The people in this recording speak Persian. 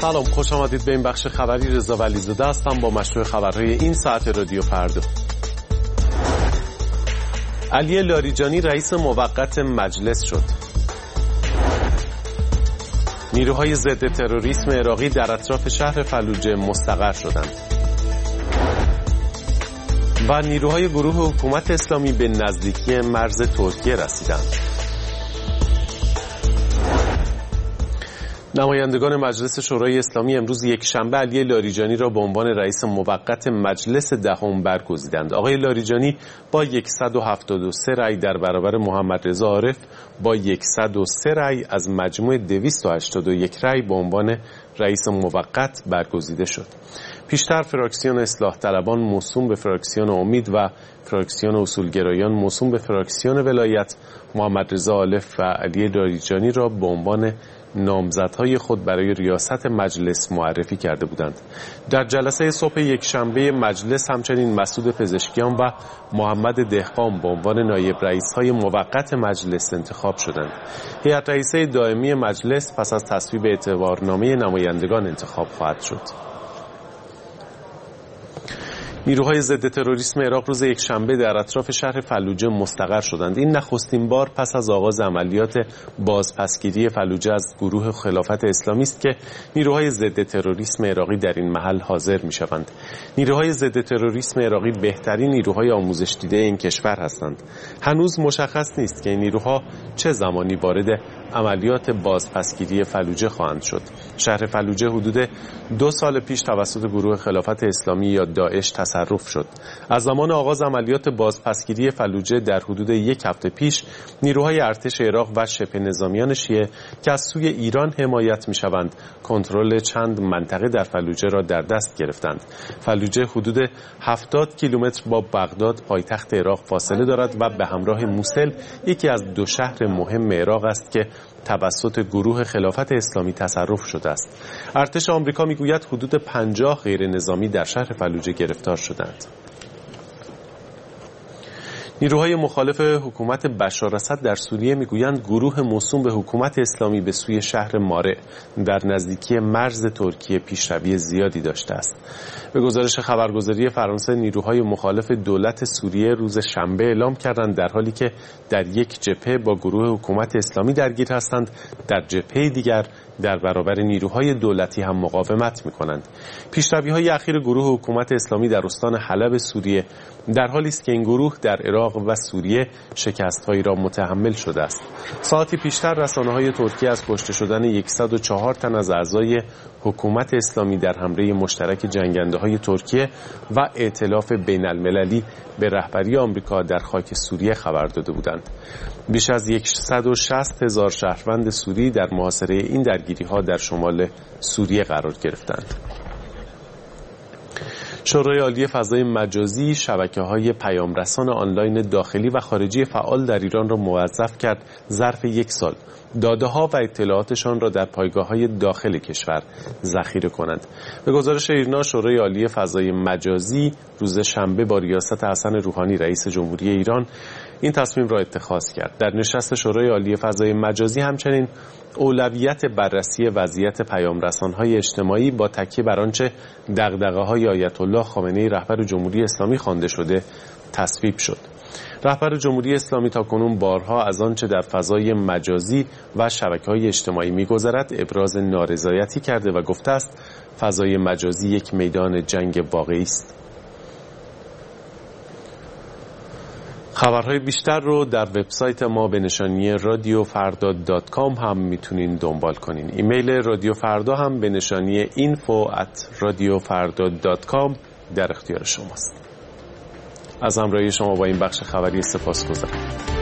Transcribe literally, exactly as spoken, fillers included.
سلام، خوش آمدید به این بخش خبری. رضا ولیزاده هستم با مشروع خبرهای این ساعت رادیو فردا. علی لاریجانی رئیس موقت مجلس شد. نیروهای ضد تروریسم عراقی در اطراف شهر فلوجه مستقر شدند و نیروهای گروه حکومت اسلامی به نزدیکی مرز ترکیه رسیدند. نمایندگان مجلس شورای اسلامی امروز یک شنبه علی لاریجانی را به عنوان رئیس موقت مجلس دهم برگزیدند. آقای لاریجانی با صد و هفتاد و سه رأی در برابر محمد رضا عارف با صد و سه رأی از مجموع دویست و هشتاد و یک رأی به عنوان رئیس موقت برگزیده شد. پیشتر فراکسیون اصلاح طلبان موسوم به فراکسیون امید و فراکسیون اصولگرایان موسوم به فراکسیون ولایت محمد رضا عارف و علی لاریجانی را به عنوان نامزدهای خود برای ریاست مجلس معرفی کرده بودند. در جلسه صبح یک شنبه مجلس همچنین مسعود پزشکیان و محمد دهقان به عنوان نایب رئیس‌های موقت مجلس انتخاب شدند. هیئت رئیسه دائمی مجلس پس از تصویب اعتبارنامه نمایندگان انتخاب خواهد شد. نیروهای ضد تروریسم عراق روز یک شنبه در اطراف شهر فلوجه مستقر شدند. این نخستین بار پس از آغاز عملیات بازپسگیری فلوجه از گروه خلافت اسلامی است که نیروهای ضد تروریسم عراقی در این محل حاضر می‌شوند. نیروهای ضد تروریسم عراقی بهترین نیروهای آموزش دیده این کشور هستند. هنوز مشخص نیست که این نیروها چه زمانی وارد عملیات بازپسگیری فلوجه خواهند شد. شهر فلوجه حدود دو سال پیش توسط گروه خلافت اسلامی یا داعش تصرف شد. از زمان آغاز عملیات بازپسگیری فلوجه در حدود یک هفته پیش نیروهای ارتش عراق و شبه نظامیان شیعه که از سوی ایران حمایت می‌شوند کنترل چند منطقه در فلوجه را در دست گرفتند. فلوجه حدود هفتاد کیلومتر با بغداد پایتخت عراق فاصله دارد و به همراه موصل یکی از دو شهر مهم عراق است که توسط گروه خلافت اسلامی تصرف شده است. ارتش آمریکا میگوید حدود پنجاه غیر نظامی در شهر فلوجه گرفتار شدند. نیروهای مخالف حکومت بشار اسد در سوریه میگویند گروه موسوم به حکومت اسلامی به سوی شهر مارع در نزدیکی مرز ترکیه پیشروی زیادی داشته است. به گزارش خبرگزاری فرانسه نیروهای مخالف دولت سوریه روز شنبه اعلام کردند در حالی که در یک جبهه با گروه حکومت اسلامی درگیر هستند، در جبهه دیگر در برابر نیروهای دولتی هم مقاومت می‌کنند. پیشروی‌های اخیر گروه حکومت اسلامی در استان حلب سوریه در حالی است که این گروه در عراق و سوریه شکست‌هایی را متحمل شده است. ساعتی پیشتر رسانه‌های ترکیه از کشته شدن صد و چهار تن از اعضای حکومت اسلامی در حمله مشترک جنگنده‌های ترکیه و ائتلاف بین‌المللی به رهبری آمریکا در خاک سوریه خبر داده بودند. بیش از صد و شصت هزار شهروند سوری در محاصره این درگیری‌ها در شمال سوریه قرار گرفتند. شورای عالی فضای مجازی شبکه‌های پیامرسان آنلاین داخلی و خارجی فعال در ایران را موظف کرد ظرف یک سال داده‌ها و اطلاعاتشان را در پایگاه‌های داخل کشور ذخیره کنند. به گزارش ایرنا، شورای عالی فضای مجازی روز شنبه با ریاست حسن روحانی رئیس جمهوری ایران این تصمیم را اتخاذ کرد. در نشست شورای عالی فضای مجازی همچنین اولویت بررسی وضعیت پیامرسان‌های اجتماعی با تکیه بر آنچه دغدغه‌های آیت الله خامنه‌ای رهبر جمهوری اسلامی خوانده شده تصویب شد. رهبر جمهوری اسلامی تاکنون بارها از آنچه در فضای مجازی و شبکه‌های اجتماعی می‌گذرد ابراز نارضایتی کرده و گفته است فضای مجازی یک میدان جنگ واقعی است. خبرهای بیشتر رو در وبسایت ما به نشانی رادیو فردا دات کام هم میتونین دنبال کنین. ایمیل رادیو فردا هم به نشانی اینفو ات رادیو فردا دات کام در اختیار شماست. از همراهی شما با این بخش خبری سپاسگزارم.